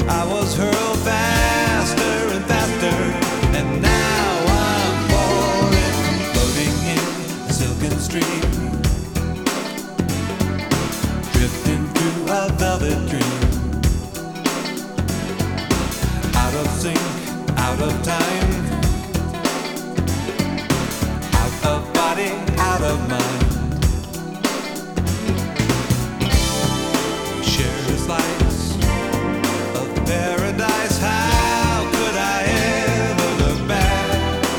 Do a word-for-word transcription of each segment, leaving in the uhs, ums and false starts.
I was hurled faster and faster, and now I'm falling, floating in a silken stream, drifting through a velvet dream, out of sync, out of time, out of body, out of mind. Share a slice of paradise. How could I ever look back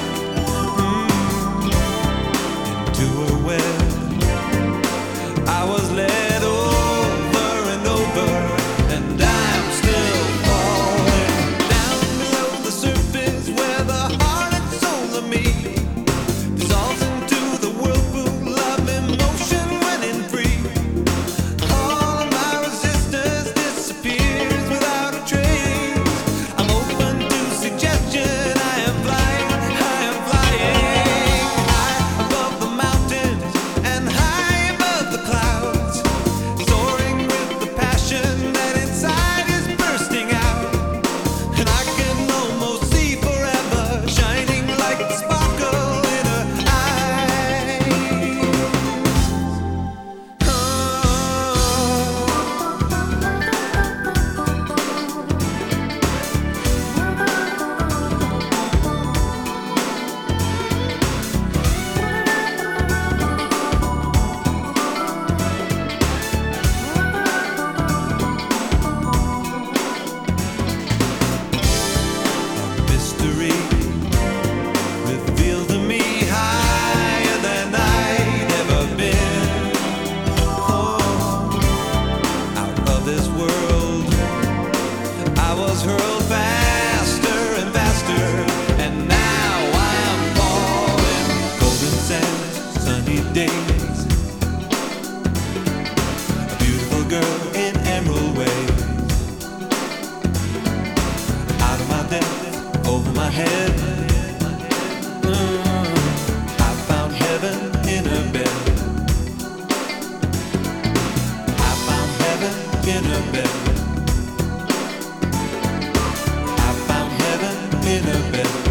mm, into a web I was led over and over, and I'm still falling down below the surface where the heart and soul of me dissolves into the whirlpool of emotion running free. All of my resistance disappears without a trace. I'm open to suggestion. I am flying, I am flying high above the mountains and high above the clouds, soaring with the passion that inside is bursting out. And I can almost see forever, shining like the sparkle in her eyes. Oh. Mystery revealed to me higher than I'd ever been. Oh, out of this world, I was hurled faster and faster, and now I'm falling. Golden sands, sunny days, a beautiful girl in emerald waves, out of my depth, over my head. Mm, I found heaven in her bed. I found heaven in her bed. I found heaven in her bed.